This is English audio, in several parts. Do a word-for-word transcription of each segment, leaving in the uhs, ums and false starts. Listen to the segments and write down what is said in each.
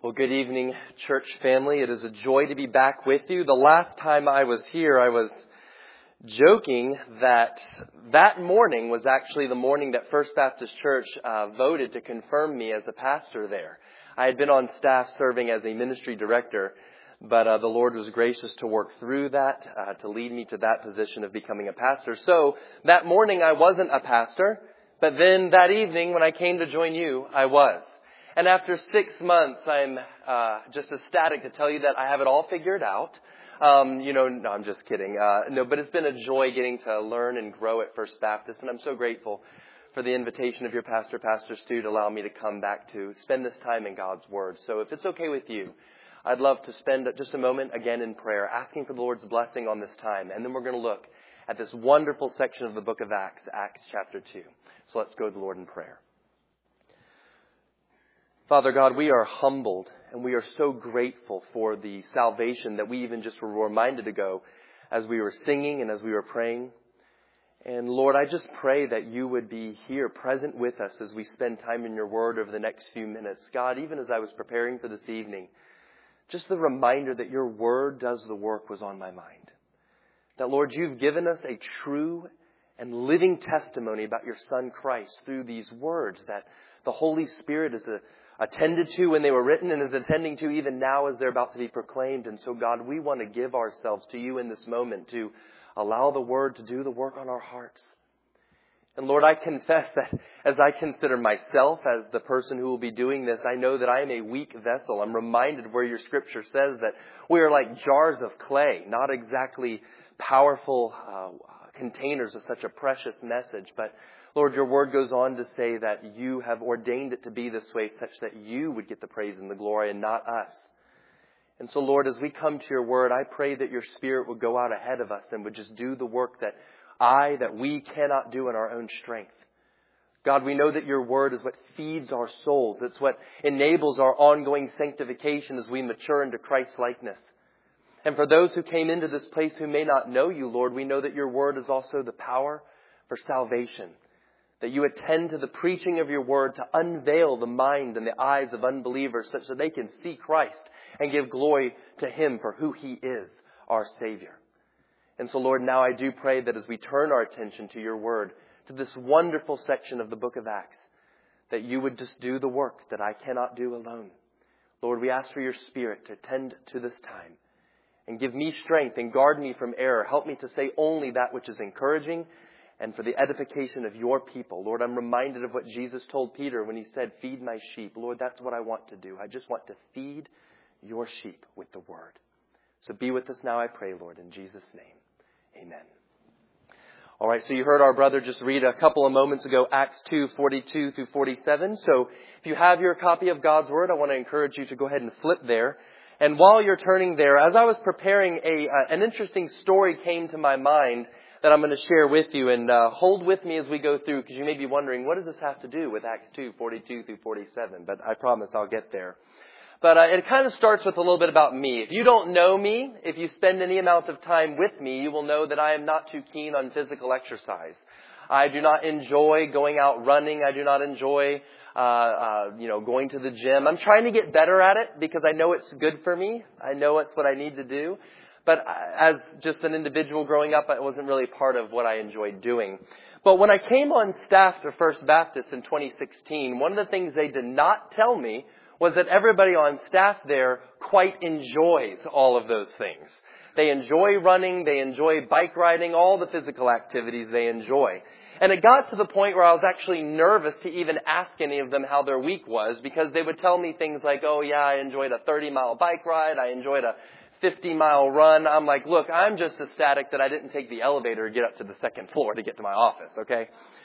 Well, good evening, church family. It is a joy to be back with you. The last time I was here, I was joking that that morning was actually the morning that First Baptist Church uh, voted to confirm me as a pastor there. I had been on staff serving as a ministry director, but uh, the Lord was gracious to work through that, uh, to lead me to that position of becoming a pastor. So that morning I wasn't a pastor, but then that evening when I came to join you, I was. And after six months, I'm uh, just ecstatic to tell you that I have it all figured out. Um, you know, no, I'm just kidding. Uh, no, but it's been a joy getting to learn and grow at First Baptist. And I'm so grateful for the invitation of your pastor, Pastor Stu, to allow me to come back to spend this time in God's Word. So if it's okay with you, I'd love to spend just a moment again in prayer, asking for the Lord's blessing on this time. And then we're going to look at this wonderful section of the book of Acts, Acts chapter two. So let's go to the Lord in prayer. Father God, we are humbled and we are so grateful for the salvation that we even just were reminded ago as we were singing and as we were praying. And Lord, I just pray that you would be here present with us as we spend time in your word over the next few minutes. God, even as I was preparing for this evening, just the reminder that your word does the work was on my mind. That, Lord, you've given us a true and living testimony about your Son Christ through these words that the Holy Spirit is a attended to when they were written and is attending to even now as they're about to be proclaimed. And so, God, we want to give ourselves to you in this moment to allow the word to do the work on our hearts. And Lord, I confess that as I consider myself as the person who will be doing this, I know that I am a weak vessel. I'm reminded where your scripture says that we are like jars of clay, not exactly powerful uh, containers of such a precious message, but Lord, your word goes on to say that you have ordained it to be this way such that you would get the praise and the glory and not us. And so, Lord, as we come to your word, I pray that your Spirit would go out ahead of us and would just do the work that I, that we cannot do in our own strength. God, we know that your word is what feeds our souls. It's what enables our ongoing sanctification as we mature into Christ's likeness. And for those who came into this place who may not know you, Lord, we know that your word is also the power for salvation. That you attend to the preaching of your word to unveil the mind and the eyes of unbelievers such that they can see Christ and give glory to him for who he is, our Savior. And so, Lord, now I do pray that as we turn our attention to your word, to this wonderful section of the book of Acts, that you would just do the work that I cannot do alone. Lord, we ask for your Spirit to attend to this time and give me strength and guard me from error. Help me to say only that which is encouraging and for the edification of your people. Lord, I'm reminded of what Jesus told Peter when he said, feed my sheep. Lord, that's what I want to do. I just want to feed your sheep with the word. So be with us now, I pray, Lord, in Jesus' name. Amen. All right, so you heard our brother just read a couple of moments ago, Acts two, forty-two through forty-seven. So if you have your copy of God's word, I want to encourage you to go ahead and flip there. And while you're turning there, as I was preparing, a uh, an interesting story came to my mind that I'm going to share with you, and uh, hold with me as we go through, because you may be wondering, what does this have to do with Acts two, forty-two through forty-seven? But I promise I'll get there. But uh, it kind of starts with a little bit about me. If you don't know me, if you spend any amount of time with me, you will know that I am not too keen on physical exercise. I do not enjoy going out running. I do not enjoy, uh, uh, you know, going to the gym. I'm trying to get better at it because I know it's good for me. I know it's what I need to do. But as just an individual growing up, it wasn't really part of what I enjoyed doing. But when I came on staff to First Baptist in twenty sixteen, one of the things they did not tell me was that everybody on staff there quite enjoys all of those things. They enjoy running, they enjoy bike riding, all the physical activities they enjoy. And it got to the point where I was actually nervous to even ask any of them how their week was, because they would tell me things like, oh yeah, I enjoyed a thirty mile bike ride, I enjoyed a fifty mile run. I'm like, look, I'm just ecstatic that I didn't take the elevator to get up to the second floor to get to my office, okay?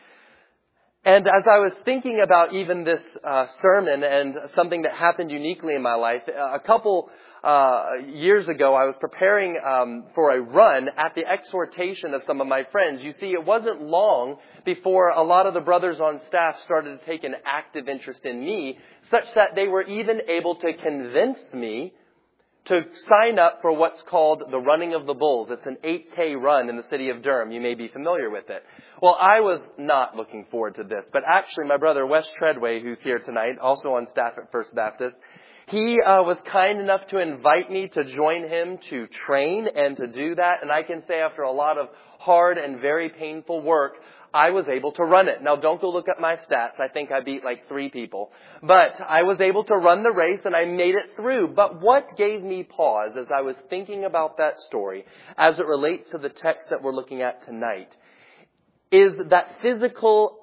And as I was thinking about even this uh, sermon and something that happened uniquely in my life, a couple uh, years ago I was preparing um, for a run at the exhortation of some of my friends. You see, it wasn't long before a lot of the brothers on staff started to take an active interest in me, such that they were even able to convince me to sign up for what's called the Running of the Bulls. It's an eight K run in the city of Durham. You may be familiar with it. Well, I was not looking forward to this, but actually my brother Wes Treadway, who's here tonight, also on staff at First Baptist, He uh, was kind enough to invite me to join him to train and to do that. And I can say after a lot of hard and very painful work, I was able to run it. Now, don't go look at my stats. I think I beat like three people. But I was able to run the race and I made it through. But what gave me pause as I was thinking about that story, as it relates to the text that we're looking at tonight, is that physical,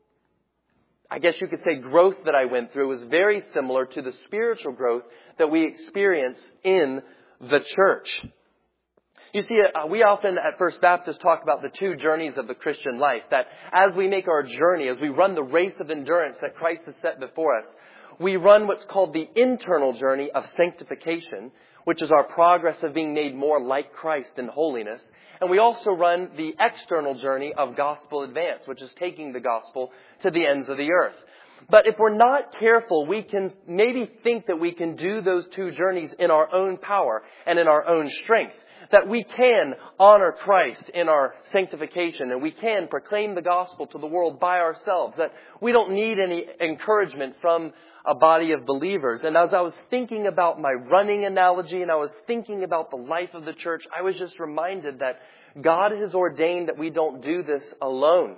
I guess you could say, growth that I went through was very similar to the spiritual growth that we experience in the church. You see, uh, we often at First Baptist talk about the two journeys of the Christian life, that as we make our journey, as we run the race of endurance that Christ has set before us, we run what's called the internal journey of sanctification, which is our progress of being made more like Christ in holiness. And we also run the external journey of gospel advance, which is taking the gospel to the ends of the earth. But if we're not careful, we can maybe think that we can do those two journeys in our own power and in our own strength. That we can honor Christ in our sanctification and we can proclaim the gospel to the world by ourselves. That we don't need any encouragement from a body of believers. And as I was thinking about my running analogy and I was thinking about the life of the church, I was just reminded that God has ordained that we don't do this alone.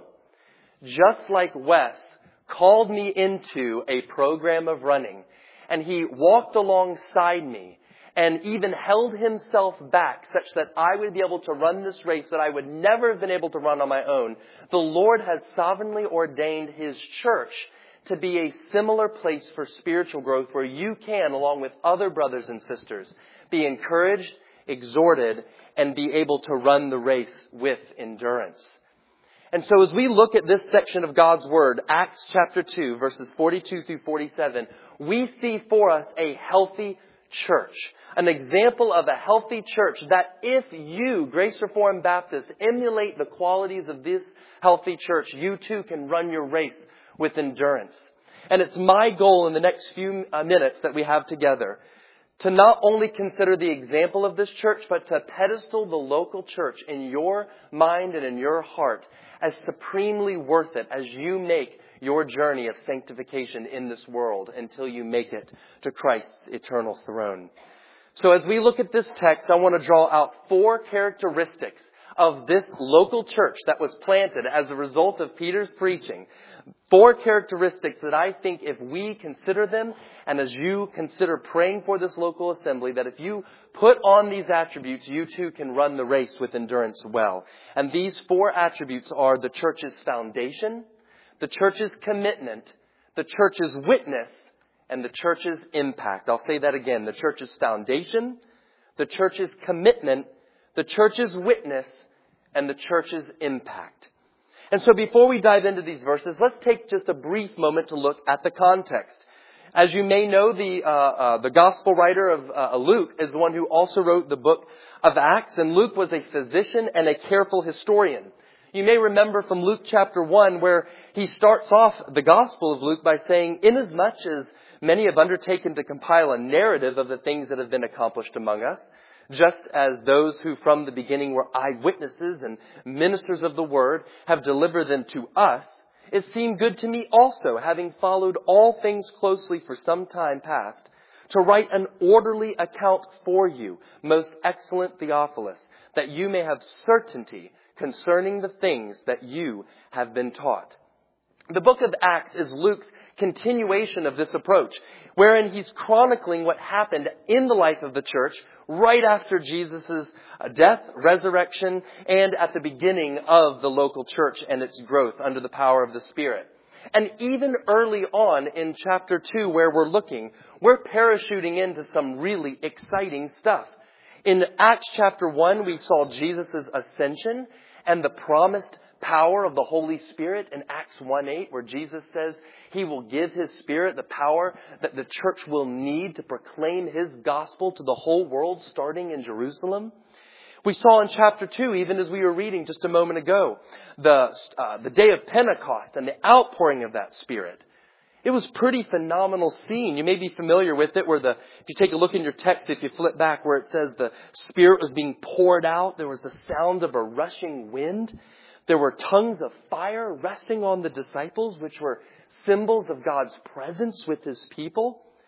Just like Wes called me into a program of running and he walked alongside me and even held himself back such that I would be able to run this race that I would never have been able to run on my own. The Lord has sovereignly ordained His church to be a similar place for spiritual growth where you can, along with other brothers and sisters, be encouraged, exhorted, and be able to run the race with endurance. And so as we look at this section of God's Word, Acts chapter two, verses forty-two through forty-seven, we see for us a healthy church. An example of a healthy church that if you, Grace Reformed Baptist, emulate the qualities of this healthy church, you too can run your race with endurance. And it's my goal in the next few minutes that we have together to not only consider the example of this church, but to pedestal the local church in your mind and in your heart as supremely worth it as you make your journey of sanctification in this world until you make it to Christ's eternal throne. So as we look at this text, I want to draw out four characteristics of this local church that was planted as a result of Peter's preaching. Four characteristics that I think if we consider them, and as you consider praying for this local assembly, that if you put on these attributes, you too can run the race with endurance well. And these four attributes are the church's foundation, the church's commitment, the church's witness, and the church's impact. I'll say that again. The church's foundation, the church's commitment, the church's witness, and the church's impact. And so before we dive into these verses, let's take just a brief moment to look at the context. As you may know, the uh, uh, the gospel writer of uh, Luke is the one who also wrote the book of Acts, and Luke was a physician and a careful historian. You may remember from Luke chapter one where he starts off the Gospel of Luke by saying, inasmuch as many have undertaken to compile a narrative of the things that have been accomplished among us, just as those who from the beginning were eyewitnesses and ministers of the word have delivered them to us, it seemed good to me also, having followed all things closely for some time past, to write an orderly account for you, most excellent Theophilus, that you may have certainty concerning the things that you have been taught. The book of Acts is Luke's continuation of this approach, wherein he's chronicling what happened in the life of the church right after Jesus' death, resurrection, and at the beginning of the local church and its growth under the power of the Spirit. And even early on in chapter two, where we're looking, we're parachuting into some really exciting stuff. In Acts chapter one, we saw Jesus' ascension and the promised power of the Holy Spirit in Acts one eight, where Jesus says He will give His Spirit the power that the church will need to proclaim His gospel to the whole world, starting in Jerusalem. We saw in chapter two, even as we were reading just a moment ago, the uh, the day of Pentecost and the outpouring of that Spirit. It was a pretty phenomenal scene. You may be familiar with it, where the, if you take a look in your text, if you flip back, where it says the Spirit was being poured out, there was the sound of a rushing wind. There were tongues of fire resting on the disciples, which were symbols of God's presence with His people.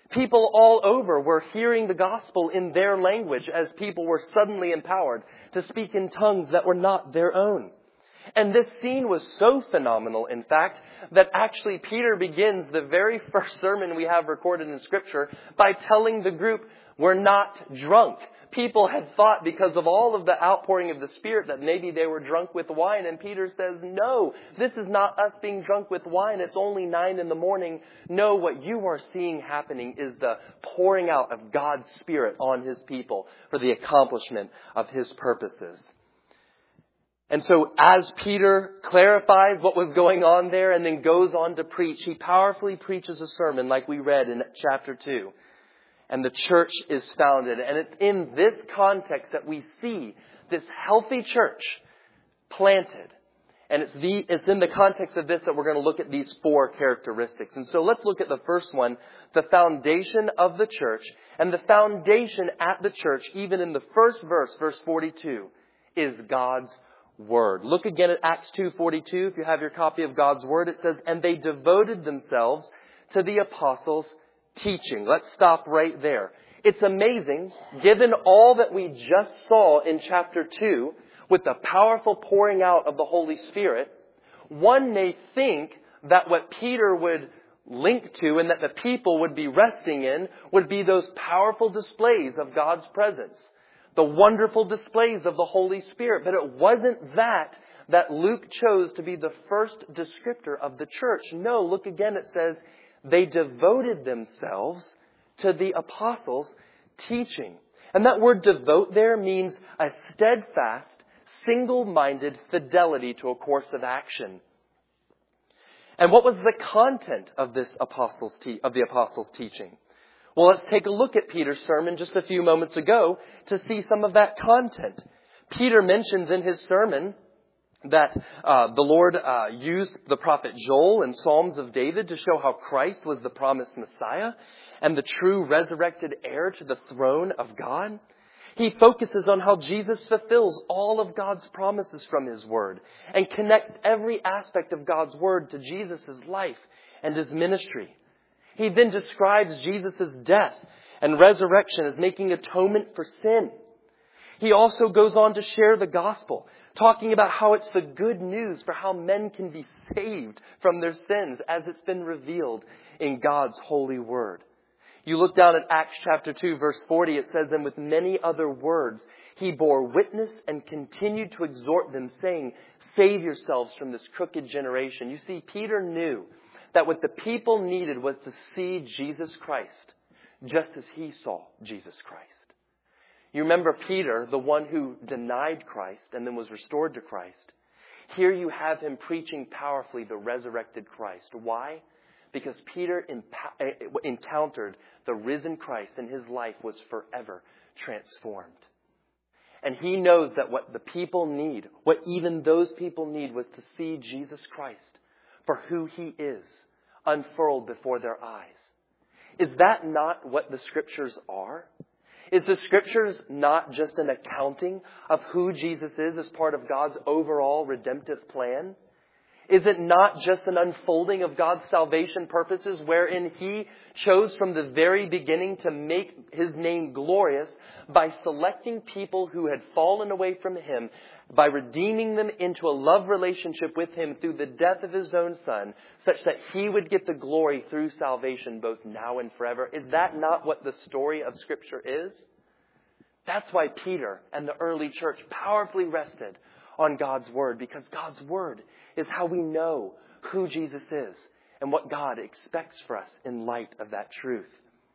People all over were hearing the gospel in their language as people were suddenly empowered to speak in tongues that were not their own. And this scene was so phenomenal, in fact, that actually Peter begins the very first sermon we have recorded in Scripture by telling the group, we're not drunk. People had thought because of all of the outpouring of the Spirit that maybe they were drunk with wine. And Peter says, no, this is not us being drunk with wine. It's only nine in the morning. No, what you are seeing happening is the pouring out of God's Spirit on His people for the accomplishment of His purposes. And so as Peter clarifies what was going on there and then goes on to preach, he powerfully preaches a sermon like we read in chapter two. And the church is founded. And it's in this context that we see this healthy church planted. And it's the it's in the context of this that we're going to look at these four characteristics. And so let's look at the first one, the foundation of the church. And the foundation at the church, even in the first verse, verse forty-two, is God's Word. Look again at Acts two forty-two. If you have your copy of God's Word, it says, and they devoted themselves to the apostles' teaching. Let's stop right there. It's amazing, given all that we just saw in chapter two, with the powerful pouring out of the Holy Spirit, one may think that what Peter would link to and that the people would be resting in would be those powerful displays of God's presence, the wonderful displays of the Holy Spirit. But it wasn't that that Luke chose to be the first descriptor of the church. No, look again, it says, they devoted themselves to the apostles' teaching. And that word devote there means a steadfast, single-minded fidelity to a course of action. And what was the content of this apostles' te- of the apostles' teaching? Well, let's take a look at Peter's sermon just a few moments ago to see some of that content. Peter mentions in his sermon that uh, the Lord uh, used the prophet Joel and Psalms of David to show how Christ was the promised Messiah and the true resurrected heir to the throne of God. He focuses on how Jesus fulfills all of God's promises from His Word and connects every aspect of God's Word to Jesus' life and His ministry. He then describes Jesus' death and resurrection as making atonement for sin. He also goes on to share the gospel, talking about how it's the good news for how men can be saved from their sins as it's been revealed in God's holy word. You look down at Acts chapter two, verse forty, it says, and with many other words, he bore witness and continued to exhort them, saying, save yourselves from this crooked generation. You see, Peter knew that what the people needed was to see Jesus Christ, just as he saw Jesus Christ. You remember Peter, the one who denied Christ and then was restored to Christ. Here you have him preaching powerfully the resurrected Christ. Why? Because Peter impa- encountered the risen Christ and his life was forever transformed. And he knows that what the people need, what even those people need, was to see Jesus Christ for who He is, unfurled before their eyes. Is that not what the Scriptures are? Is the Scriptures not just an accounting of who Jesus is as part of God's overall redemptive plan? Is it not just an unfolding of God's salvation purposes wherein He chose from the very beginning to make His name glorious by selecting people who had fallen away from Him, by redeeming them into a love relationship with Him through the death of His own Son, such that He would get the glory through salvation both now and forever? Is that not what the story of Scripture is? That's why Peter and the early church powerfully rested on God's Word, because God's Word is how we know who Jesus is and what God expects for us in light of that truth.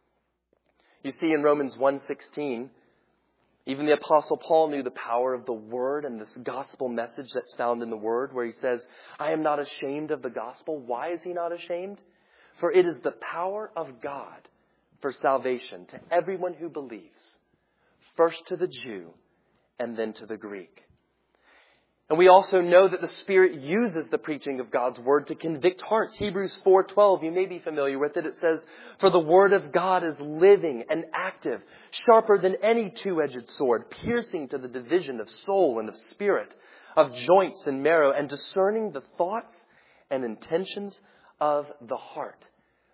You see, in Romans one sixteen, even the Apostle Paul knew the power of the Word and this gospel message that's found in the Word, where he says, I am not ashamed of the gospel. Why is he not ashamed? For it is the power of God for salvation to everyone who believes, first to the Jew and then to the Greek. And we also know that the Spirit uses the preaching of God's Word to convict hearts. Hebrews four twelve, you may be familiar with it. It says, for the Word of God is living and active, sharper than any two-edged sword, piercing to the division of soul and of spirit, of joints and marrow, and discerning the thoughts and intentions of the heart.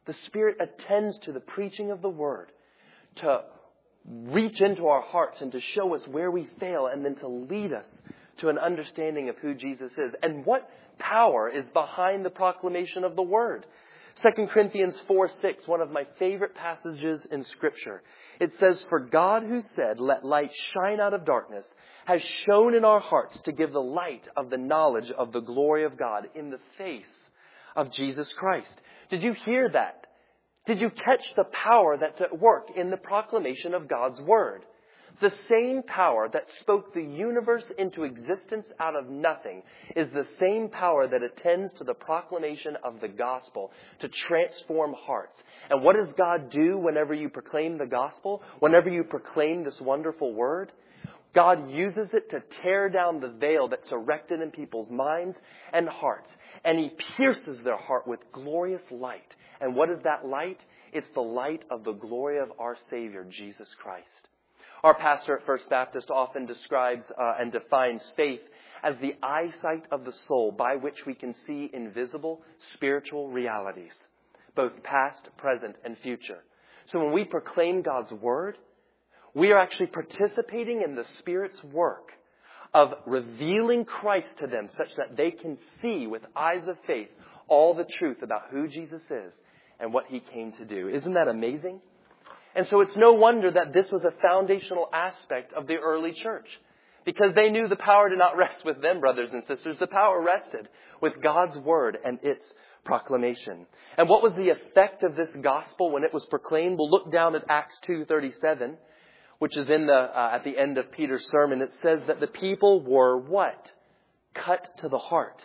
The Spirit attends to the preaching of the Word to reach into our hearts and to show us where we fail and then to lead us to an understanding of who Jesus is. And what power is behind the proclamation of the Word? Second Corinthians four six, one of my favorite passages in Scripture. It says, "For God who said, 'Let light shine out of darkness,' has shone in our hearts to give the light of the knowledge of the glory of God in the face of Jesus Christ." Did you hear that? Did you catch the power that's at work in the proclamation of God's Word? The same power that spoke the universe into existence out of nothing is the same power that attends to the proclamation of the gospel to transform hearts. And what does God do whenever you proclaim the gospel? Whenever you proclaim this wonderful word? God uses it to tear down the veil that's erected in people's minds and hearts. And He pierces their heart with glorious light. And what is that light? It's the light of the glory of our Savior, Jesus Christ. Our pastor at First Baptist often describes uh, and defines faith as the eyesight of the soul by which we can see invisible spiritual realities, both past, present, and future. So when we proclaim God's Word, we are actually participating in the Spirit's work of revealing Christ to them such that they can see with eyes of faith all the truth about who Jesus is and what He came to do. Isn't that amazing? And so it's no wonder that this was a foundational aspect of the early church, because they knew the power did not rest with them, brothers and sisters. The power rested with God's Word and its proclamation. And what was the effect of this gospel when it was proclaimed? We'll look down at Acts two thirty-seven, which is in the uh, at the end of Peter's sermon. It says that the people were what? Cut to the heart.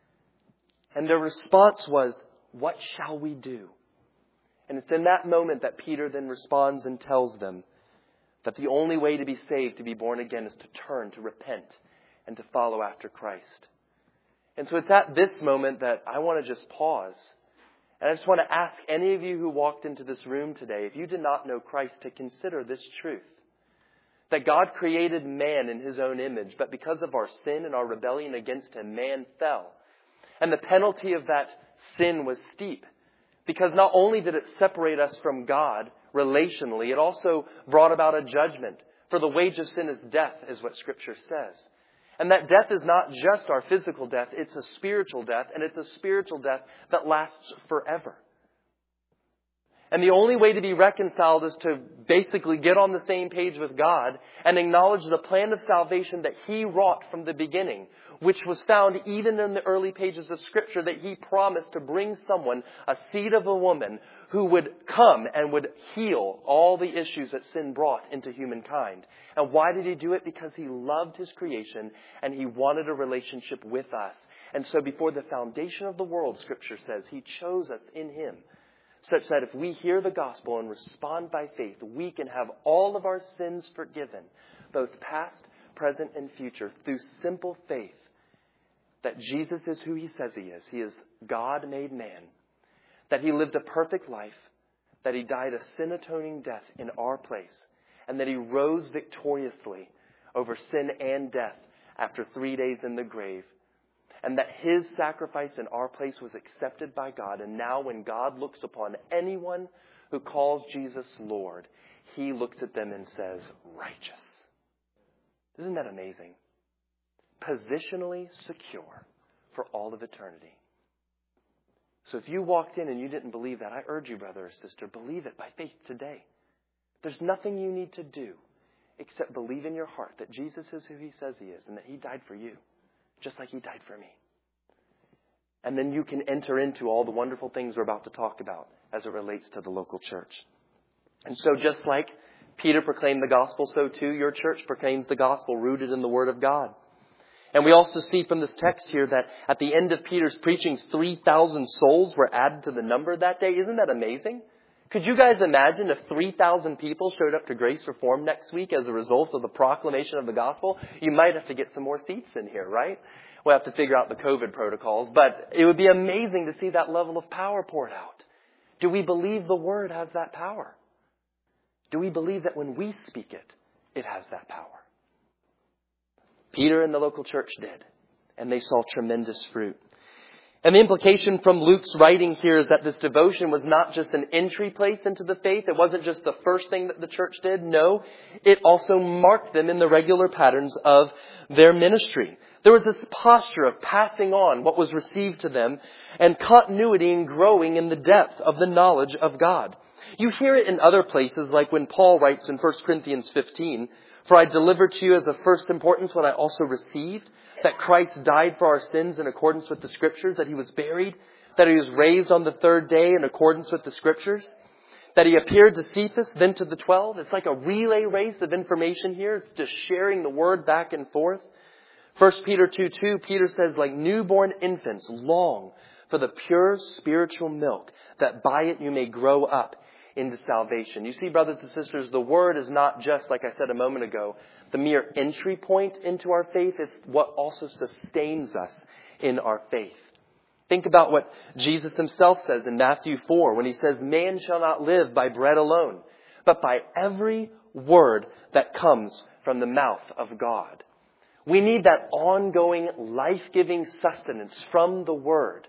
And their response was, "What shall we do?" And it's in that moment that Peter then responds and tells them that the only way to be saved, to be born again, is to turn, to repent, and to follow after Christ. And so it's at this moment that I want to just pause. And I just want to ask any of you who walked into this room today, if you did not know Christ, to consider this truth. That God created man in His own image, but because of our sin and our rebellion against Him, man fell. And the penalty of that sin was steep. Because not only did it separate us from God relationally, it also brought about a judgment. For the wage of sin is death, is what Scripture says. And that death is not just our physical death, it's a spiritual death, and it's a spiritual death that lasts forever. And the only way to be reconciled is to basically get on the same page with God and acknowledge the plan of salvation that He wrought from the beginning, which was found even in the early pages of Scripture, that He promised to bring someone, a seed of a woman, who would come and would heal all the issues that sin brought into humankind. And why did He do it? Because He loved His creation and He wanted a relationship with us. And so before the foundation of the world, Scripture says, He chose us in Him, such that if we hear the gospel and respond by faith, we can have all of our sins forgiven, both past, present, and future, through simple faith that Jesus is who He says He is. He is God made man. That He lived a perfect life. That He died a sin-atoning death in our place. And that He rose victoriously over sin and death after three days in the grave. And that His sacrifice in our place was accepted by God. And now when God looks upon anyone who calls Jesus Lord, He looks at them and says, righteous. Isn't that amazing? Positionally secure for all of eternity. So if you walked in and you didn't believe that, I urge you, brother or sister, believe it by faith today. There's nothing you need to do except believe in your heart that Jesus is who He says He is and that He died for you, just like He died for me. And then you can enter into all the wonderful things we're about to talk about as it relates to the local church. And so just like Peter proclaimed the gospel, so too your church proclaims the gospel rooted in the Word of God. And we also see from this text here that at the end of Peter's preaching, three thousand souls were added to the number that day. Isn't that amazing? Could you guys imagine if three thousand people showed up to Grace Reformed next week as a result of the proclamation of the gospel? You might have to get some more seats in here, right? We'll have to figure out the COVID protocols, but it would be amazing to see that level of power poured out. Do we believe the Word has that power? Do we believe that when we speak it, it has that power? Peter and the local church did, and they saw tremendous fruit. And the implication from Luke's writing here is that this devotion was not just an entry place into the faith. It wasn't just the first thing that the church did. No, it also marked them in the regular patterns of their ministry. There was this posture of passing on what was received to them and continuity and growing in the depth of the knowledge of God. You hear it in other places, like when Paul writes in First Corinthians fifteen, "For I delivered to you as of first importance what I also received, that Christ died for our sins in accordance with the Scriptures, that he was buried, that he was raised on the third day in accordance with the Scriptures, that he appeared to Cephas, then to the twelve." It's like a relay race of information here. It's just sharing the word back and forth. First Peter two two, Peter says, "Like newborn infants, long for the pure spiritual milk, that by it you may grow up into salvation." You see, brothers and sisters, the word is not just, like I said a moment ago, the mere entry point into our faith. It's what also sustains us in our faith. Think about what Jesus himself says in Matthew four when he says, "Man shall not live by bread alone, but by every word that comes from the mouth of God." We need that ongoing, life-giving sustenance from the word.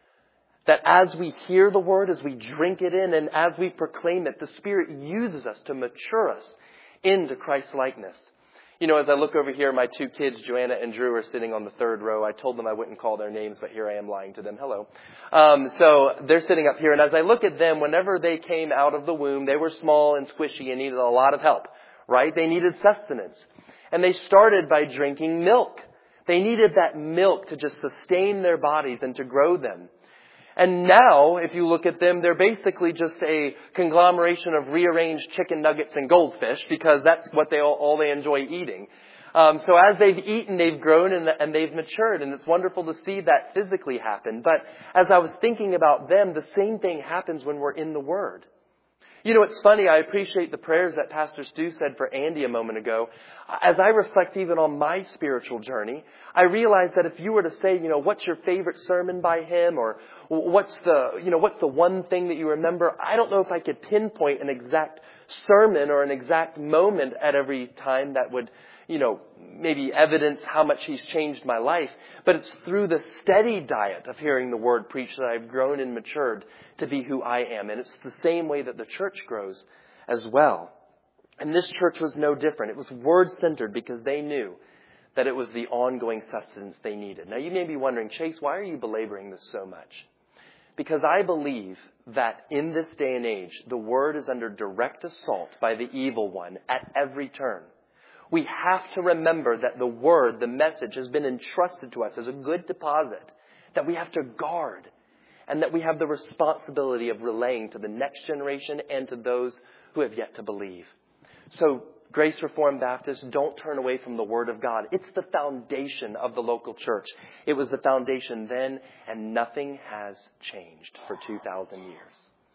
That as we hear the word, as we drink it in, and as we proclaim it, the Spirit uses us to mature us into Christ-likeness. You know, as I look over here, my two kids, Joanna and Drew, are sitting on the third row. I told them I wouldn't call their names, but here I am lying to them. Hello. Um, so they're sitting up here, and as I look at them, whenever they came out of the womb, they were small and squishy and needed a lot of help, right? They needed sustenance. And they started by drinking milk. They needed that milk to just sustain their bodies and to grow them. And now, if you look at them, they're basically just a conglomeration of rearranged chicken nuggets and goldfish, because that's what they all, all they enjoy eating. Um, so as they've eaten, they've grown and, and they've matured, and it's wonderful to see that physically happen. But as I was thinking about them, the same thing happens when we're in the Word. You know, it's funny, I appreciate the prayers that Pastor Stu said for Andy a moment ago. As I reflect even on my spiritual journey, I realize that if you were to say, you know, what's your favorite sermon by him, or what's the, you know, what's the one thing that you remember, I don't know if I could pinpoint an exact sermon or an exact moment at every time that would, you know, maybe evidence how much he's changed my life. But it's through the steady diet of hearing the word preached that I've grown and matured to be who I am. And it's the same way that the church grows as well. And this church was no different. It was word-centered because they knew that it was the ongoing sustenance they needed. Now you may be wondering, Chase, why are you belaboring this so much? Because I believe that in this day and age, the word is under direct assault by the evil one at every turn. We have to remember that the word, the message, has been entrusted to us as a good deposit that we have to guard, and that we have the responsibility of relaying to the next generation and to those who have yet to believe. So, Grace Reformed Baptist, don't turn away from the Word of God. It's the foundation of the local church. It was the foundation then, and nothing has changed for two thousand years.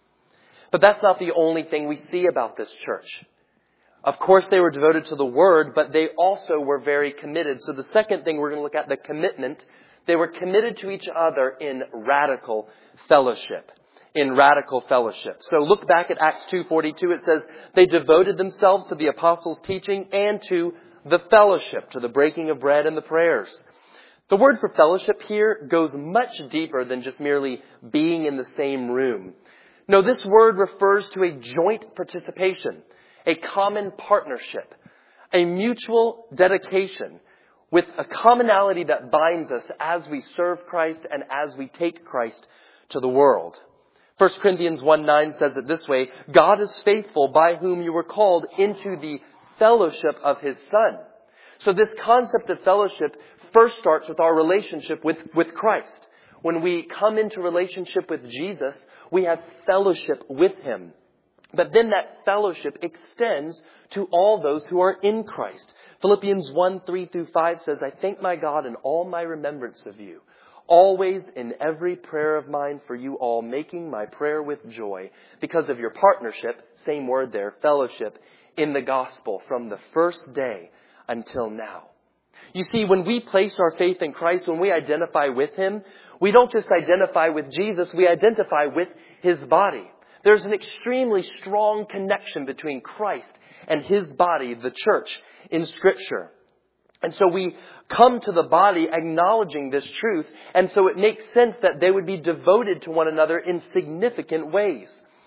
But that's not the only thing we see about this church. Of course, they were devoted to the Word, but they also were very committed. So the second thing we're going to look at, the commitment. They were committed to each other in radical fellowship. In radical fellowship. So look back at Acts two forty-two. It says, they devoted themselves to the apostles' teaching and to the fellowship, to the breaking of bread and the prayers. The word for fellowship here goes much deeper than just merely being in the same room. No, this word refers to a joint participation, a common partnership, a mutual dedication, with a commonality that binds us as we serve Christ and as we take Christ to the world. First Corinthians one nine says it this way, God is faithful, by whom you were called into the fellowship of His Son. So this concept of fellowship first starts with our relationship with, with Christ. When we come into relationship with Jesus, we have fellowship with Him. But then that fellowship extends to all those who are in Christ. Philippians one three through five says, I thank my God in all my remembrance of you, always in every prayer of mine for you all, making my prayer with joy because of your partnership, same word there, fellowship, in the gospel from the first day until now. You see, when we place our faith in Christ, when we identify with Him, we don't just identify with Jesus, we identify with His body. There's an extremely strong connection between Christ and His body, the church, in Scripture. And so we come to the body acknowledging this truth. And so it makes sense that they would be devoted to one another in significant ways.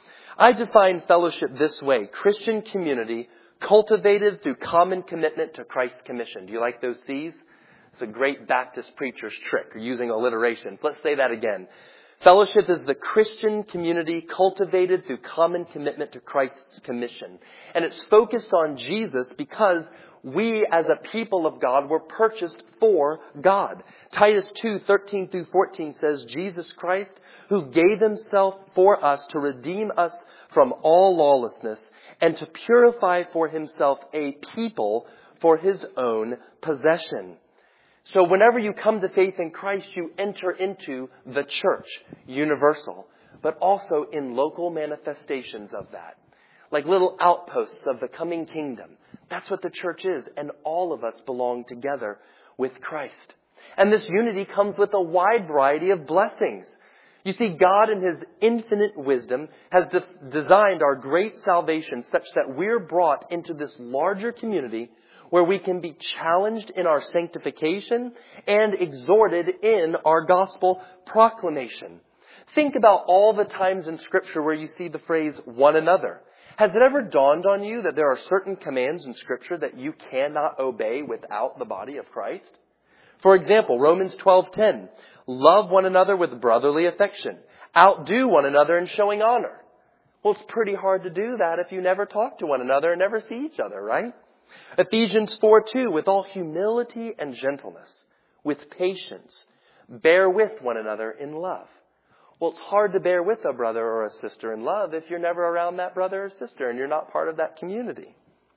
I define fellowship this way: Christian community cultivated through common commitment to Christ's commission. Do you like those C's? It's a great Baptist preacher's trick, using alliterations. Let's say that again. Fellowship is the Christian community cultivated through common commitment to Christ's commission. And it's focused on Jesus because we as a people of God were purchased for God. Titus two, thirteen through fourteen says, Jesus Christ, who gave himself for us to redeem us from all lawlessness and to purify for himself a people for his own possession. So whenever you come to faith in Christ, you enter into the church, universal, but also in local manifestations of that, like little outposts of the coming kingdom. That's what the church is, and all of us belong together with Christ. And this unity comes with a wide variety of blessings. You see, God in his infinite wisdom has de- designed our great salvation such that we're brought into this larger community where we can be challenged in our sanctification and exhorted in our gospel proclamation. Think about all the times in Scripture where you see the phrase one another. Has it ever dawned on you that there are certain commands in Scripture that you cannot obey without the body of Christ? For example, Romans twelve ten, love one another with brotherly affection. Outdo one another in showing honor. Well, it's pretty hard to do that if you never talk to one another and never see each other, right? Ephesians four two, with all humility and gentleness, with patience, bear with one another in love. Well, it's hard to bear with a brother or a sister in love if you're never around that brother or sister and you're not part of that community.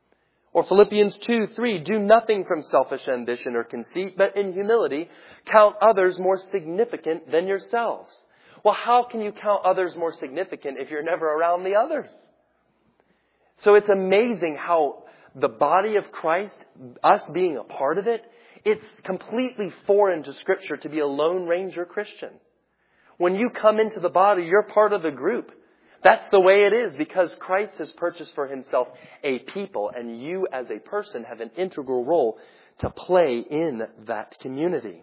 Or Philippians two three, do nothing from selfish ambition or conceit, but in humility count others more significant than yourselves. Well, how can you count others more significant if you're never around the others? So it's amazing how the body of Christ, us being a part of it, it's completely foreign to Scripture to be a Lone Ranger Christian. When you come into the body, you're part of the group. That's the way it is because Christ has purchased for himself a people, and you as a person have an integral role to play in that community.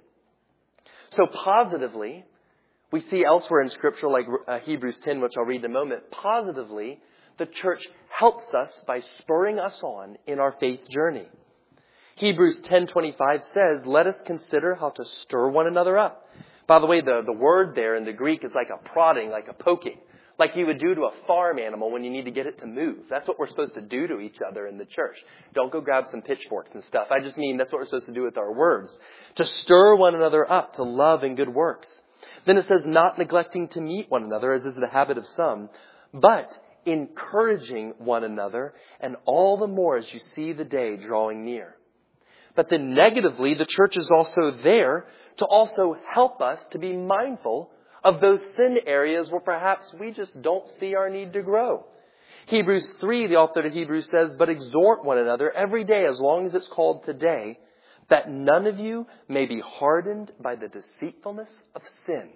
So positively, we see elsewhere in Scripture, like uh, Hebrews ten, which I'll read in a moment, positively, the church helps us by spurring us on in our faith journey. Hebrews ten twenty-five says, let us consider how to stir one another up. By the way, the, the word there in the Greek is like a prodding, like a poking. Like you would do to a farm animal when you need to get it to move. That's what we're supposed to do to each other in the church. Don't go grab some pitchforks and stuff. I just mean that's what we're supposed to do with our words. To stir one another up to love and good works. Then it says, not neglecting to meet one another, as is the habit of some, but encouraging one another, and all the more as you see the day drawing near. But then negatively, the church is also there to also help us to be mindful of those sin areas where perhaps we just don't see our need to grow. Hebrews three, the author of Hebrews says, but exhort one another every day as long as it's called today, that none of you may be hardened by the deceitfulness of sin.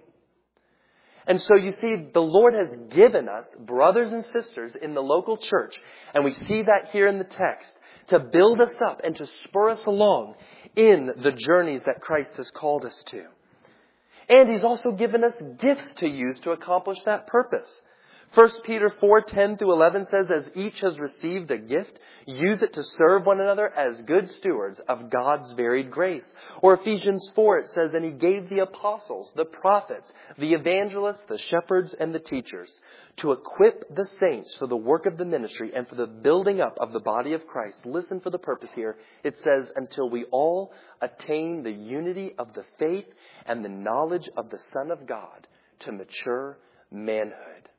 And so you see, the Lord has given us brothers and sisters in the local church, and we see that here in the text, to build us up and to spur us along in the journeys that Christ has called us to. And he's also given us gifts to use to accomplish that purpose. First Peter four ten through eleven says, as each has received a gift, use it to serve one another as good stewards of God's varied grace. Or Ephesians four, it says, and he gave the apostles, the prophets, the evangelists, the shepherds, and the teachers to equip the saints for the work of the ministry and for the building up of the body of Christ. Listen for the purpose here. It says, until we all attain the unity of the faith and the knowledge of the Son of God to mature manhood.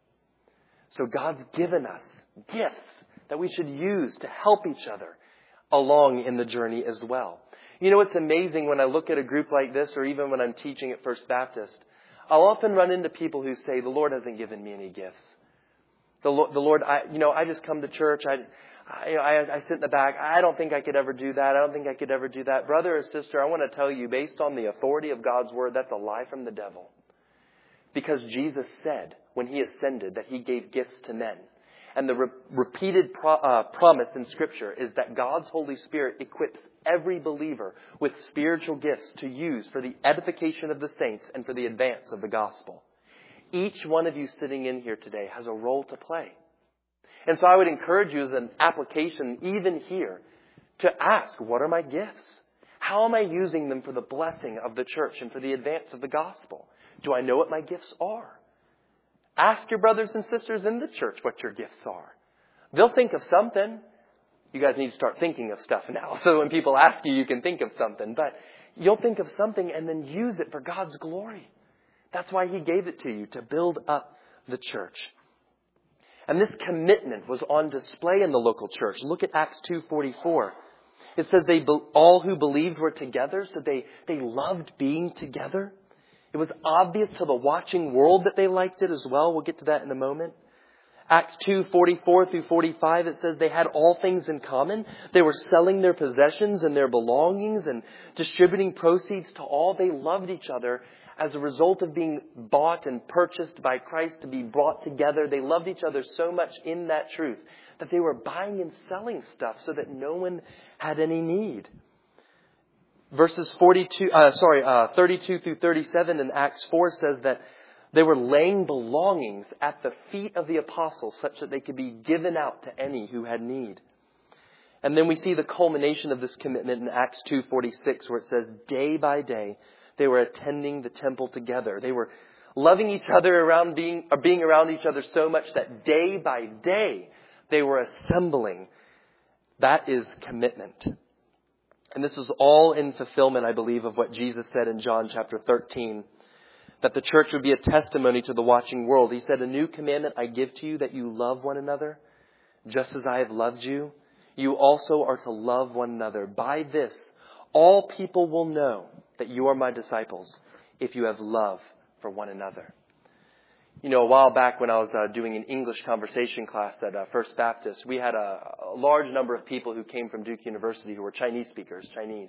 So God's given us gifts that we should use to help each other along in the journey as well. You know, it's amazing when I look at a group like this, or even when I'm teaching at First Baptist, I'll often run into people who say, the Lord hasn't given me any gifts. The Lord, the Lord I, you know, I just come to church. I, I, I, I sit in the back. I don't think I could ever do that. I don't think I could ever do that. Brother or sister, I want to tell you, based on the authority of God's word, that's a lie from the devil. Because Jesus said when he ascended that he gave gifts to men. And the re- repeated pro- uh, promise in Scripture is that God's Holy Spirit equips every believer with spiritual gifts to use for the edification of the saints and for the advance of the gospel. Each one of you sitting in here today has a role to play. And so I would encourage you as an application, even here, to ask, what are my gifts? How am I using them for the blessing of the church and for the advance of the gospel? Do I know what my gifts are? Ask your brothers and sisters in the church what your gifts are. They'll think of something. You guys need to start thinking of stuff now. So when people ask you, you can think of something. But you'll think of something and then use it for God's glory. That's why He gave it to you, to build up the church. And this commitment was on display in the local church. Look at Acts two forty-four. It says they all who believed were together, so they, they loved being together. It was obvious to the watching world that they liked it as well. We'll get to that in a moment. Acts two forty-four through forty-five, it says they had all things in common. They were selling their possessions and their belongings and distributing proceeds to all. They loved each other as a result of being bought and purchased by Christ to be brought together. They loved each other so much in that truth that they were buying and selling stuff so that no one had any need. Verses forty-two, uh, sorry, uh, thirty-two through thirty-seven in Acts four says that they were laying belongings at the feet of the apostles such that they could be given out to any who had need. And then we see the culmination of this commitment in Acts two forty-six, where it says, day by day, they were attending the temple together. They were loving each other around being, or being around each other so much that day by day they were assembling. That is commitment. And this is all in fulfillment, I believe, of what Jesus said in John chapter thirteen, that the church would be a testimony to the watching world. He said, a new commandment I give to you, that you love one another, just as I have loved you. You also are to love one another. By this, all people will know that you are my disciples, if you have love for one another. You know, a while back when I was uh, doing an English conversation class at uh, First Baptist, we had a, a large number of people who came from Duke University who were Chinese speakers, Chinese.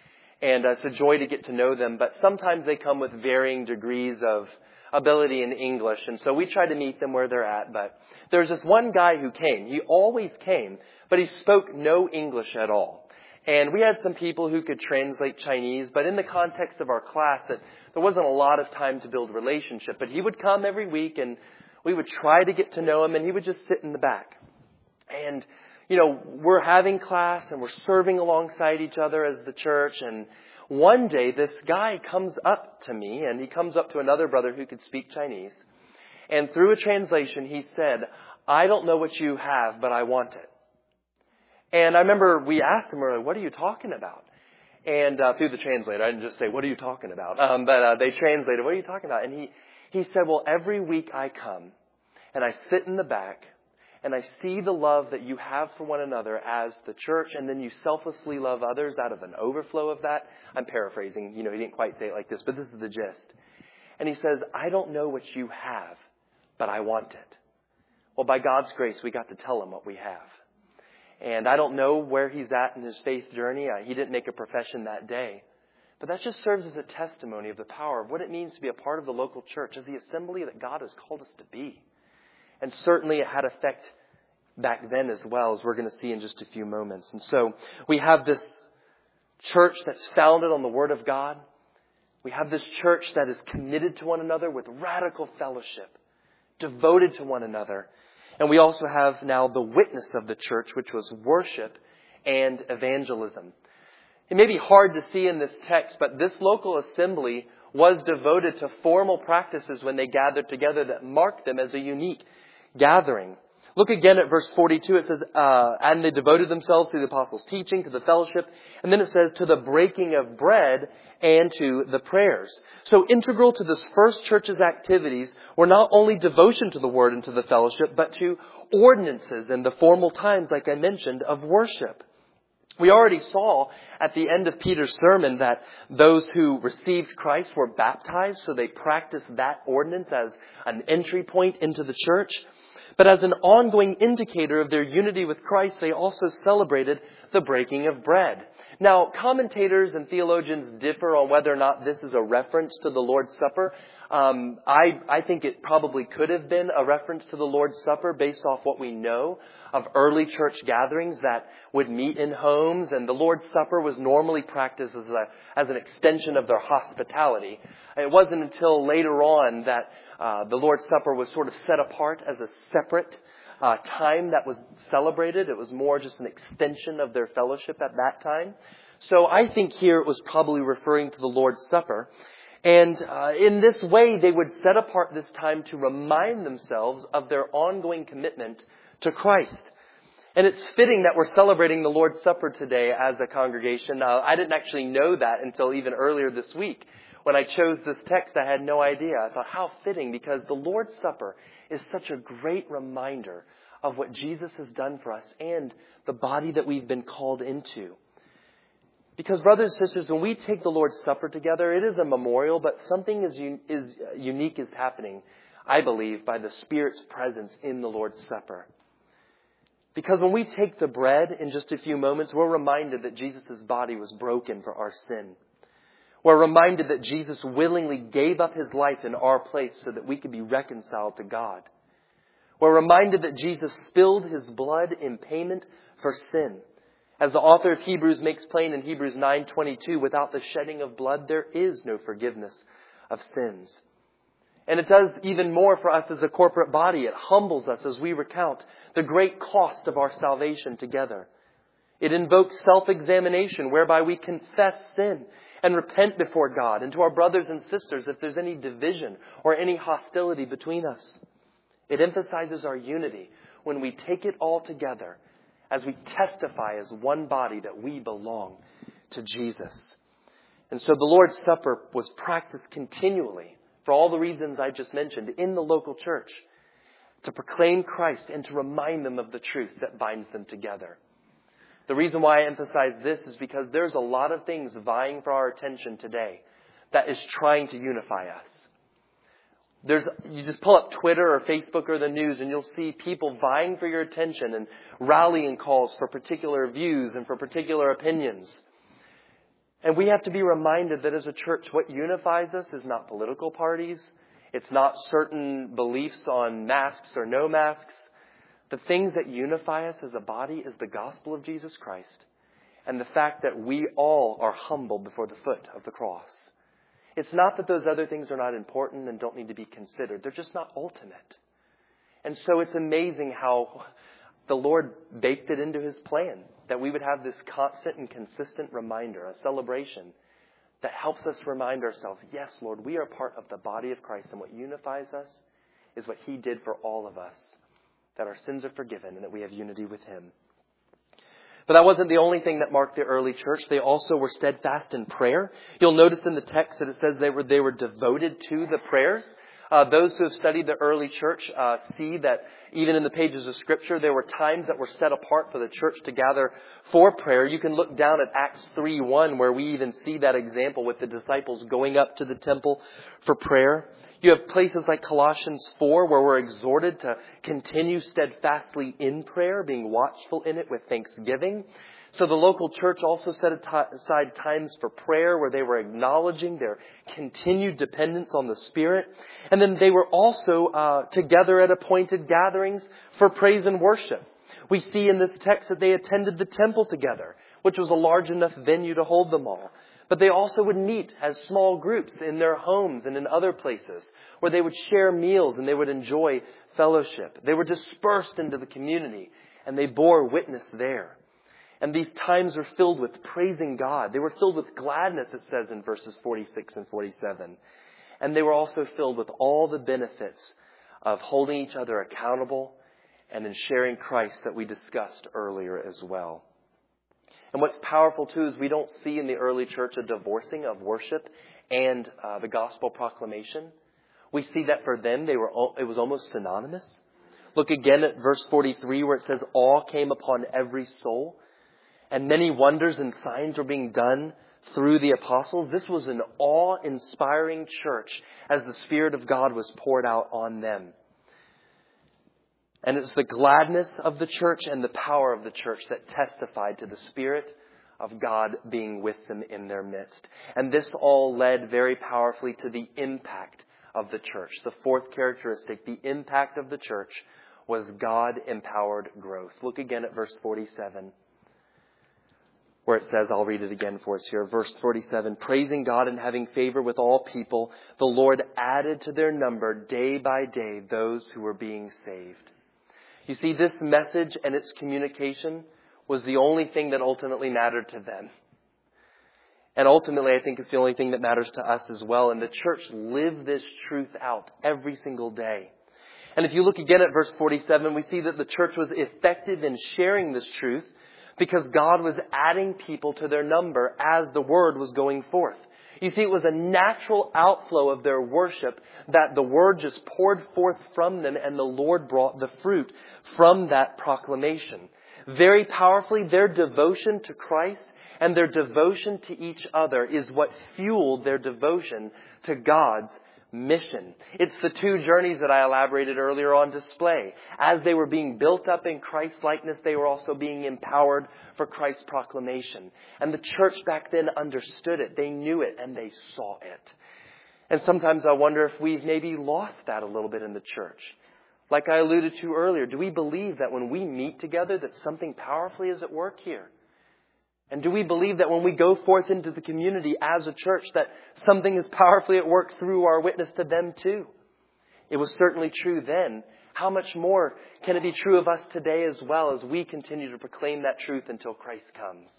And uh, it's a joy to get to know them, but sometimes they come with varying degrees of ability in English. And so we try to meet them where they're at. But there's this one guy who came. He always came, but he spoke no English at all. And we had some people who could translate Chinese, but in the context of our class, it, there wasn't a lot of time to build relationship. But he would come every week, and we would try to get to know him, and he would just sit in the back. And, you know, we're having class, and we're serving alongside each other as the church. And one day, this guy comes up to me, and he comes up to another brother who could speak Chinese. And through a translation, he said, I don't know what you have, but I want it. And I remember we asked him, we're like, what are you talking about? And uh, through the translator, I didn't just say, what are you talking about? Um, but uh, they translated, what are you talking about? And he, he said, well, every week I come and I sit in the back and I see the love that you have for one another as the church, and then you selflessly love others out of an overflow of that. I'm paraphrasing. You know, he didn't quite say it like this, but this is the gist. And he says, I don't know what you have, but I want it. Well, by God's grace, we got to tell him what we have. And I don't know where he's at in his faith journey. Uh, he didn't make a profession that day. But that just serves as a testimony of the power of what it means to be a part of the local church, of the assembly that God has called us to be. And certainly it had effect back then as well, as we're going to see in just a few moments. And so we have this church that's founded on the Word of God. We have this church that is committed to one another with radical fellowship, devoted to one another. And we also have now the witness of the church, which was worship and evangelism. It may be hard to see in this text, but this local assembly was devoted to formal practices when they gathered together that marked them as a unique gathering. Look again at verse forty-two. It says, uh, and they devoted themselves to the apostles' teaching, to the fellowship. And then it says, to the breaking of bread and to the prayers. So integral to this first church's activities were not only devotion to the word and to the fellowship, but to ordinances and the formal times, like I mentioned, of worship. We already saw at the end of Peter's sermon that those who received Christ were baptized, so they practiced that ordinance as an entry point into the church. But as an ongoing indicator of their unity with Christ, they also celebrated the breaking of bread. Now, commentators and theologians differ on whether or not this is a reference to the Lord's Supper. Um, I, I think it probably could have been a reference to the Lord's Supper based off what we know of early church gatherings that would meet in homes, and the Lord's Supper was normally practiced as, a, as an extension of their hospitality. It wasn't until later on that uh, the Lord's Supper was sort of set apart as a separate uh, time that was celebrated. It was more just an extension of their fellowship at that time. So I think here it was probably referring to the Lord's Supper. And uh, in this way, they would set apart this time to remind themselves of their ongoing commitment to Christ. And it's fitting that we're celebrating the Lord's Supper today as a congregation. Uh, I didn't actually know that until even earlier this week. When I chose this text, I had no idea. I thought, how fitting, because the Lord's Supper is such a great reminder of what Jesus has done for us and the body that we've been called into. Because, brothers and sisters, when we take the Lord's Supper together, it is a memorial, but something is, un- is unique is happening, I believe, by the Spirit's presence in the Lord's Supper. Because when we take the bread in just a few moments, we're reminded that Jesus' body was broken for our sin. We're reminded that Jesus willingly gave up his life in our place so that we could be reconciled to God. We're reminded that Jesus spilled his blood in payment for sin. As the author of Hebrews makes plain in Hebrews nine twenty-two, without the shedding of blood, there is no forgiveness of sins. And it does even more for us as a corporate body. It humbles us as we recount the great cost of our salvation together. It invokes self-examination, whereby we confess sin and repent before God and to our brothers and sisters if there's any division or any hostility between us. It emphasizes our unity when we take it all together, as we testify as one body that we belong to Jesus. And so the Lord's Supper was practiced continually for all the reasons I just mentioned in the local church, to proclaim Christ and to remind them of the truth that binds them together. The reason why I emphasize this is because there's a lot of things vying for our attention today that is trying to unify us. There's, you just pull up Twitter or Facebook or the news and you'll see people vying for your attention and rallying calls for particular views and for particular opinions. And we have to be reminded that as a church, what unifies us is not political parties. It's not certain beliefs on masks or no masks. The things that unify us as a body is the gospel of Jesus Christ and the fact that we all are humbled before the foot of the cross. It's not that those other things are not important and don't need to be considered. They're just not ultimate. And so it's amazing how the Lord baked it into his plan, that we would have this constant and consistent reminder, a celebration that helps us remind ourselves, yes, Lord, we are part of the body of Christ, and what unifies us is what he did for all of us, that our sins are forgiven and that we have unity with him. But that wasn't the only thing that marked the early church. They also were steadfast in prayer. You'll notice in the text that it says they were they were devoted to the prayers. Uh, those who have studied the early church uh, see that even in the pages of Scripture, there were times that were set apart for the church to gather for prayer. You can look down at Acts three one, where we even see that example with the disciples going up to the temple for prayer. You have places like Colossians four, where we're exhorted to continue steadfastly in prayer, being watchful in it with thanksgiving. So the local church also set aside times for prayer where they were acknowledging their continued dependence on the Spirit. And then they were also uh, together at appointed gatherings for praise and worship. We see in this text that they attended the temple together, which was a large enough venue to hold them all. But they also would meet as small groups in their homes and in other places where they would share meals and they would enjoy fellowship. They were dispersed into the community and they bore witness there. And these times were filled with praising God. They were filled with gladness, it says in verses forty-six and forty-seven. And they were also filled with all the benefits of holding each other accountable and in sharing Christ that we discussed earlier as well. And what's powerful, too, is we don't see in the early church a divorcing of worship and uh, the gospel proclamation. We see that for them, they were it was almost synonymous. Look again at verse forty-three, where it says, awe came upon every soul, and many wonders and signs were being done through the apostles. This was an awe-inspiring church as the Spirit of God was poured out on them. And it's the gladness of the church and the power of the church that testified to the Spirit of God being with them in their midst. And this all led very powerfully to the impact of the church. The fourth characteristic, the impact of the church, was God-empowered growth. Look again at verse forty-seven, where it says, I'll read it again for us here. Verse forty-seven, praising God and having favor with all people, the Lord added to their number day by day those who were being saved. You see, this message and its communication was the only thing that ultimately mattered to them. And ultimately, I think it's the only thing that matters to us as well. And the church lived this truth out every single day. And if you look again at verse forty-seven, we see that the church was effective in sharing this truth because God was adding people to their number as the word was going forth. You see, it was a natural outflow of their worship that the word just poured forth from them, and the Lord brought the fruit from that proclamation. Very powerfully, their devotion to Christ and their devotion to each other is what fueled their devotion to God's mission. It's the two journeys that I elaborated earlier on display. As they were being built up in Christ's likeness, they were also being empowered for Christ's proclamation. And the church back then understood it. They knew it and they saw it. And sometimes I wonder if we've maybe lost that a little bit in the church. Like I alluded to earlier, do we believe that when we meet together that something powerfully is at work here? And do we believe that when we go forth into the community as a church that something is powerfully at work through our witness to them too? It was certainly true then. How much more can it be true of us today as well as we continue to proclaim that truth until Christ comes?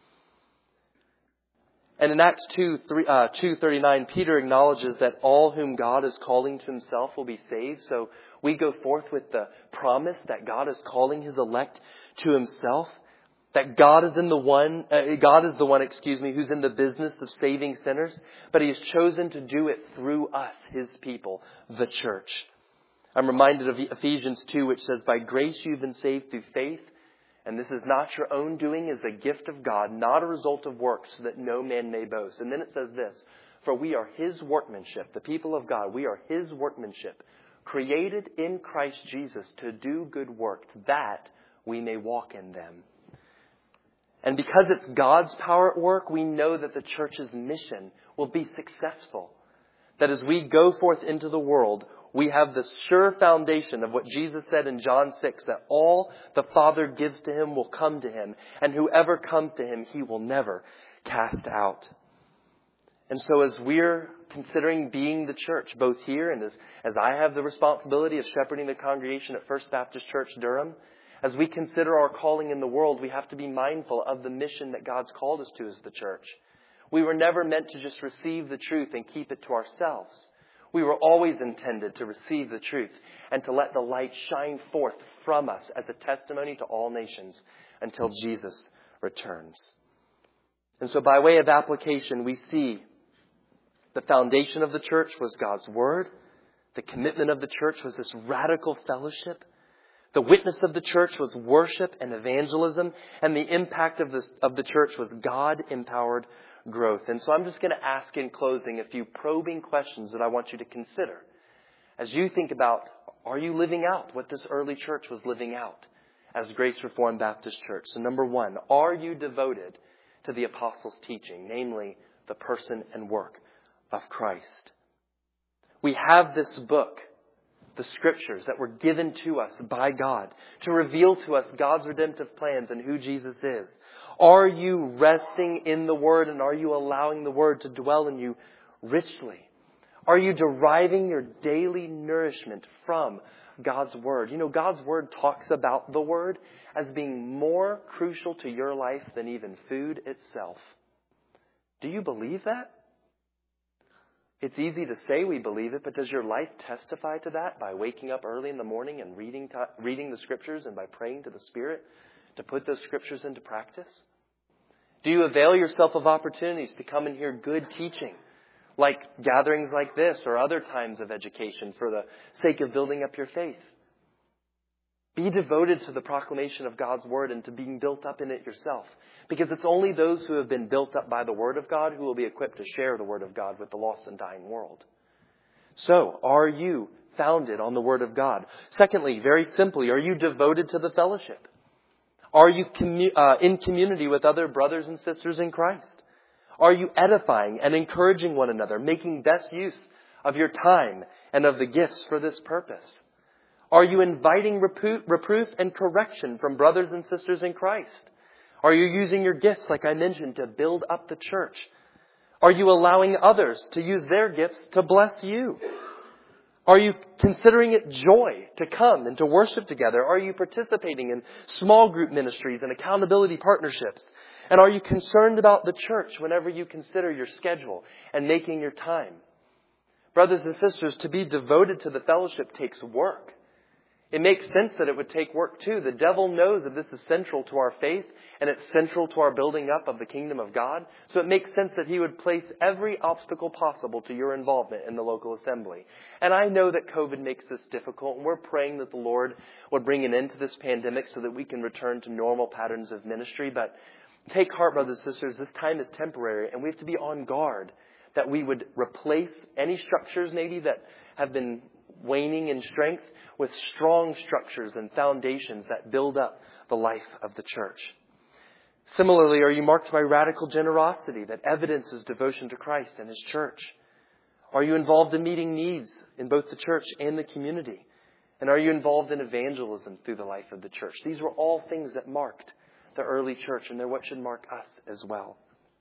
And in Acts two thirty-nine, Peter acknowledges that all whom God is calling to himself will be saved. So we go forth with the promise that God is calling his elect to himself. That God is in the one, uh, God is the one, excuse me, who's in the business of saving sinners, but he has chosen to do it through us, his people, the church. I'm reminded of Ephesians two, which says, by grace you've been saved through faith, and this is not your own doing, is a gift of God, not a result of works, so that no man may boast. And then it says this, for we are his workmanship, the people of God, we are his workmanship, created in Christ Jesus to do good work, that we may walk in them. And because it's God's power at work, we know that the church's mission will be successful. That as we go forth into the world, we have the sure foundation of what Jesus said in John six, that all the Father gives to him will come to him, and whoever comes to him, he will never cast out. And so as we're considering being the church, both here and as, as I have the responsibility of shepherding the congregation at First Baptist Church, Durham, as we consider our calling in the world, we have to be mindful of the mission that God's called us to as the church. We were never meant to just receive the truth and keep it to ourselves. We were always intended to receive the truth and to let the light shine forth from us as a testimony to all nations until Jesus returns. And so by way of application, we see the foundation of the church was God's word. The commitment of the church was this radical fellowship. The witness of the church was worship and evangelism, and the impact of, this, of the church was God-empowered growth. And so I'm just going to ask in closing a few probing questions that I want you to consider. As you think about, are you living out what this early church was living out as Grace Reformed Baptist Church? So number one, are you devoted to the apostles' teaching, namely the person and work of Christ? We have this book, the scriptures that were given to us by God to reveal to us God's redemptive plans and who Jesus is. Are you resting in the word, and are you allowing the word to dwell in you richly? Are you deriving your daily nourishment from God's word? You know, God's word talks about the word as being more crucial to your life than even food itself. Do you believe that? It's easy to say we believe it, but does your life testify to that by waking up early in the morning and reading to, reading the scriptures and by praying to the Spirit to put those scriptures into practice? Do you avail yourself of opportunities to come and hear good teaching, like gatherings like this or other times of education for the sake of building up your faith? Be devoted to the proclamation of God's word and to being built up in it yourself. Because it's only those who have been built up by the word of God who will be equipped to share the word of God with the lost and dying world. So, are you founded on the word of God? Secondly, very simply, are you devoted to the fellowship? Are you commu- uh, in community with other brothers and sisters in Christ? Are you edifying and encouraging one another, making best use of your time, and of the gifts for this purpose? Are you inviting reproof, reproof and correction from brothers and sisters in Christ? Are you using your gifts, like I mentioned, to build up the church? Are you allowing others to use their gifts to bless you? Are you considering it joy to come and to worship together? Are you participating in small group ministries and accountability partnerships? And are you concerned about the church whenever you consider your schedule and making your time? Brothers and sisters, to be devoted to the fellowship takes work. It makes sense that it would take work too. The devil knows that this is central to our faith and it's central to our building up of the kingdom of God. So it makes sense that he would place every obstacle possible to your involvement in the local assembly. And I know that COVID makes this difficult, and we're praying that the Lord would bring an end to this pandemic so that we can return to normal patterns of ministry. But take heart, brothers and sisters, this time is temporary, and we have to be on guard that we would replace any structures maybe that have been waning in strength with strong structures and foundations that build up the life of the church. Similarly, are you marked by radical generosity that evidences devotion to Christ and His church? Are you involved in meeting needs in both the church and the community? And are you involved in evangelism through the life of the church? These were all things that marked the early church, and they're what should mark us as well.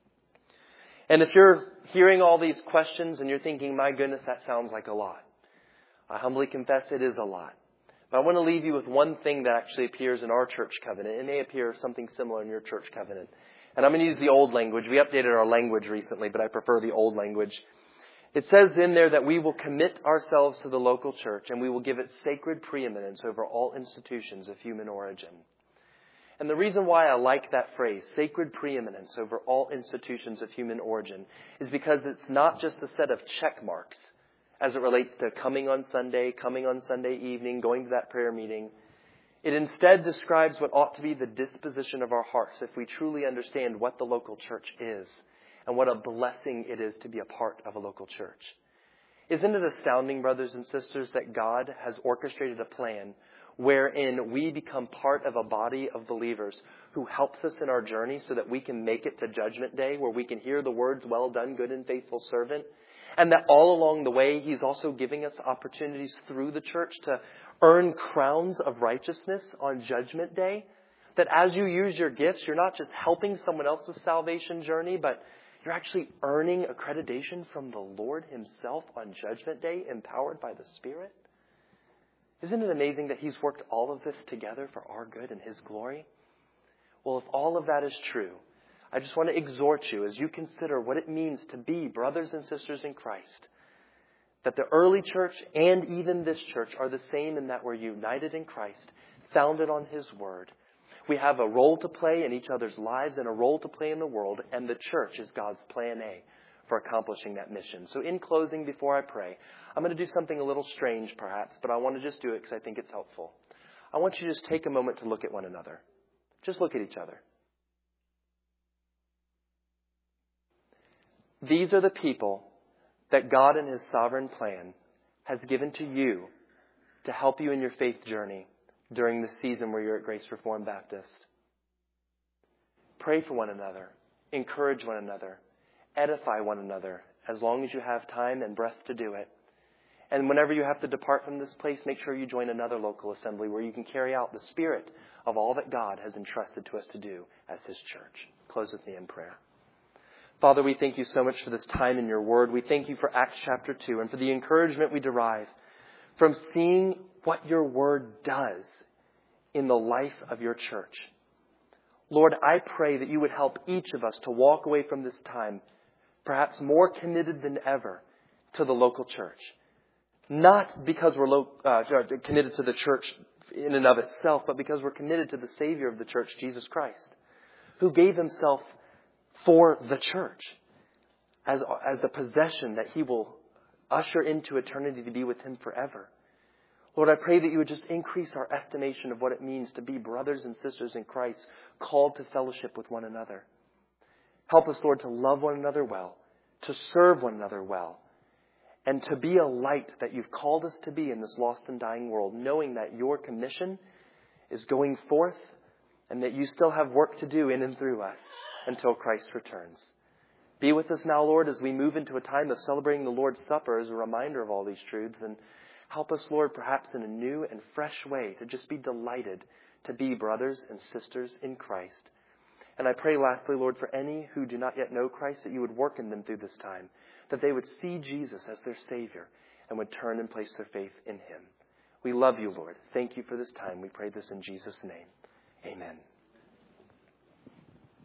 And if you're hearing all these questions and you're thinking, my goodness, that sounds like a lot, I humbly confess it is a lot. But I want to leave you with one thing that actually appears in our church covenant. It may appear something similar in your church covenant. And I'm going to use the old language. We updated our language recently, but I prefer the old language. It says in there that we will commit ourselves to the local church and we will give it sacred preeminence over all institutions of human origin. And the reason why I like that phrase, sacred preeminence over all institutions of human origin, is because it's not just a set of check marks as it relates to coming on Sunday, coming on Sunday evening, going to that prayer meeting. It instead describes what ought to be the disposition of our hearts if we truly understand what the local church is and what a blessing it is to be a part of a local church. Isn't it astounding, brothers and sisters, that God has orchestrated a plan wherein we become part of a body of believers who helps us in our journey so that we can make it to Judgment Day, where we can hear the words, well done, good and faithful servant. And that all along the way, He's also giving us opportunities through the church to earn crowns of righteousness on Judgment Day. That as you use your gifts, you're not just helping someone else's salvation journey, but you're actually earning accreditation from the Lord Himself on Judgment Day, empowered by the Spirit. Isn't it amazing that He's worked all of this together for our good and His glory? Well, if all of that is true, I just want to exhort you as you consider what it means to be brothers and sisters in Christ, that the early church and even this church are the same in that we're united in Christ, founded on His Word. We have a role to play in each other's lives and a role to play in the world, and the church is God's plan A for accomplishing that mission. So in closing, before I pray, I'm going to do something a little strange perhaps, but I want to just do it because I think it's helpful. I want you to just take a moment to look at one another. Just look at each other. These are the people that God in His sovereign plan has given to you to help you in your faith journey during the season where you're at Grace Reformed Baptist. Pray for one another. Encourage one another. Edify one another as long as you have time and breath to do it. And whenever you have to depart from this place, make sure you join another local assembly where you can carry out the spirit of all that God has entrusted to us to do as His church. Close with me in prayer. Father, we thank you so much for this time in your word. We thank you for Acts chapter two and for the encouragement we derive from seeing what your word does in the life of your church. Lord, I pray that you would help each of us to walk away from this time perhaps more committed than ever to the local church. Not because we're lo- uh, committed to the church in and of itself, but because we're committed to the Savior of the church, Jesus Christ, who gave Himself for the church as, as the possession that He will usher into eternity to be with Him forever. Lord, I pray that you would just increase our estimation of what it means to be brothers and sisters in Christ, called to fellowship with one another. Help us, Lord, to love one another well, to serve one another well, and to be a light that you've called us to be in this lost and dying world, knowing that your commission is going forth and that you still have work to do in and through us until Christ returns. Be Be with us now, Lord, as we move into a time of celebrating the Lord's Supper as a reminder of all these truths. And help us, Lord, perhaps in a new and fresh way to just be delighted to be brothers and sisters in Christ. And I pray lastly, Lord, for any who do not yet know Christ, that you would work in them through this time, that they would see Jesus as their Savior and would turn and place their faith in him. We love you, Lord. Thank you for this time. We pray this in Jesus' name. Amen.